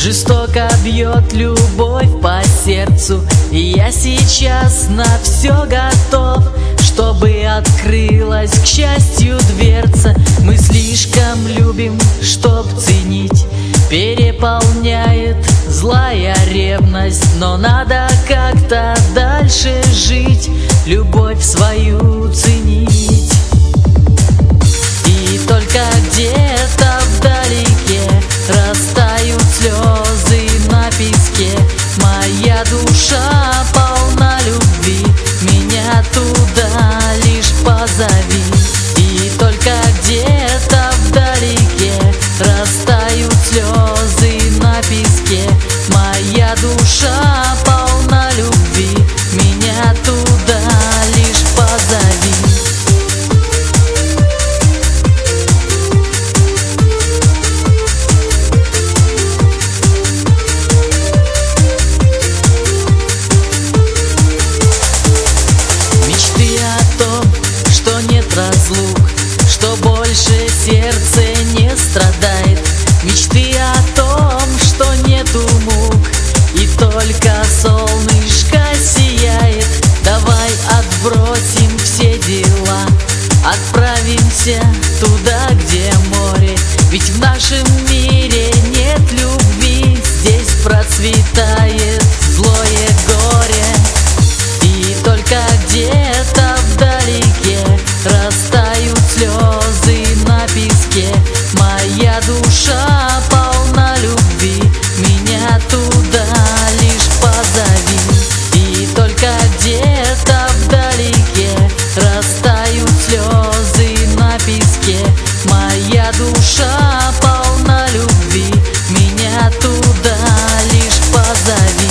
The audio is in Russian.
Жестоко бьет любовь по сердцу, и я сейчас на все готов, чтобы открылась, к счастью, дверца. Мы слишком любим, чтоб ценить, переполняет злая ревность. Но надо как-то дальше жить, любовь свою ценить. И только где-то вдалеке растают слезы на песке. Моя душа полна любви, меня туда лишь позови. И только где-то вдалеке растают слезы на песке. Моя душа полна любви, меня туда лишь позови. Разлук, что больше сердце не страдает. Мечты о том, что нету мук, и только солнышко сияет. Давай отбросим все дела, отправимся туда, где море. Ведь в нашем мире нет любви, здесь процветает злое горе. И только где-то вдалеке растают слезы на песке. Моя душа полна любви, меня туда лишь позови. И только где-то вдалеке растают слезы на песке. Моя душа полна любви, меня туда лишь позови.